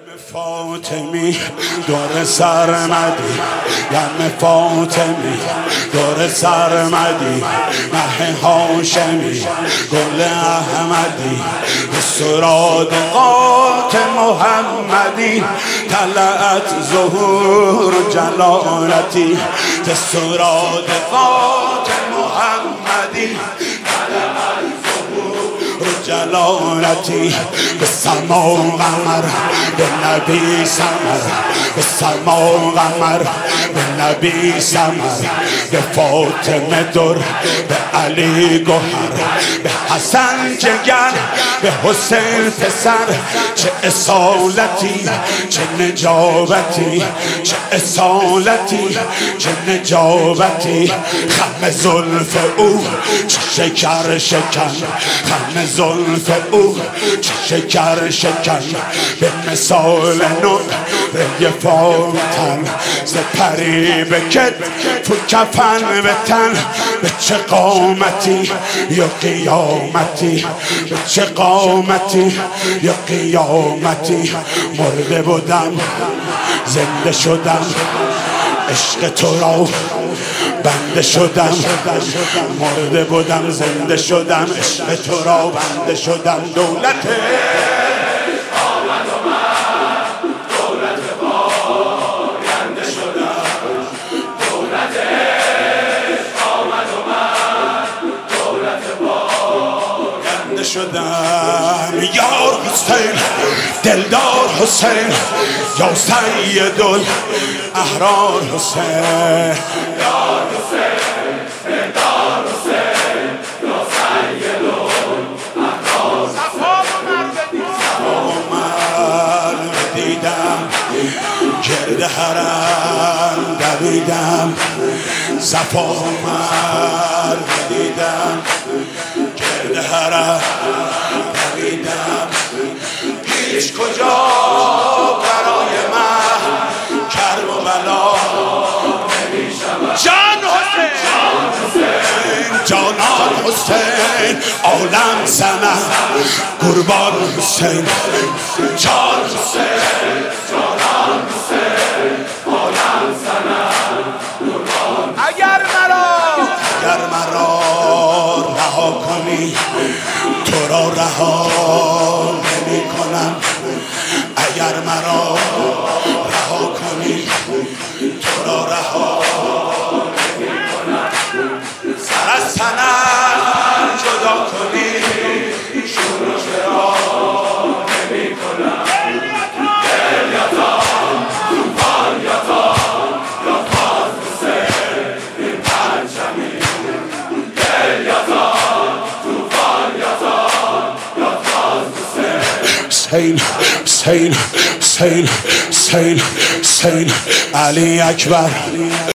فاطمی دور سرمدی یم فاطمی دور سرمدی مه هاشمی گل احمدی سرادقات محمدی طلعت ظهور جلالتی سرادقات محمدی جلالتی به سما و قمر به نبی سمر به سما و قمر به نبی سمر به فاطمه در به علی گوهر به حسن جگر به حسین پسر چه اصالتی چه نجابتی چه اصالتی چه نجابتی خم زلف او چه شکر شکن خم زلف او چه شکر شکن به مثال نقره فاطم سپری به کتف و کفن به تن به چه قامتی یا قیامتی به چه قامتی یا قیامتی مرده بودم زنده شدم عشق تو را بنده شدم مرده بودم زنده شدم عشق تو را بنده شدم دولت آمد و من دولت باینده شدم دولت آمد و من دولت باینده شدم یا حسین دلدار حسین یا سید الاحرار حسین یا حسین دلدار حسین یا سید الاحرار صفا و مرد دیدم گرد حرم دویدم صفا و مرد دیدم گرد حرم دویدم هیچ کجا برای من کرب و بلا نمیشود جان حسین جانان حسین عالم سنم قربان حسین جان حسین جانان حسین عالم سنم قربان اگر مرا رها کنی تو را رها نمی کنم اگر مرا رها کنی تو را رها نمی کنم سر از تنم جدا کنی شور و چرا نمی کنم دل یادم توفان یادم یادم حسین این پرچمی دل یادم توفان یادم یادم حسین حسین حسین حسین حسین علی اکبر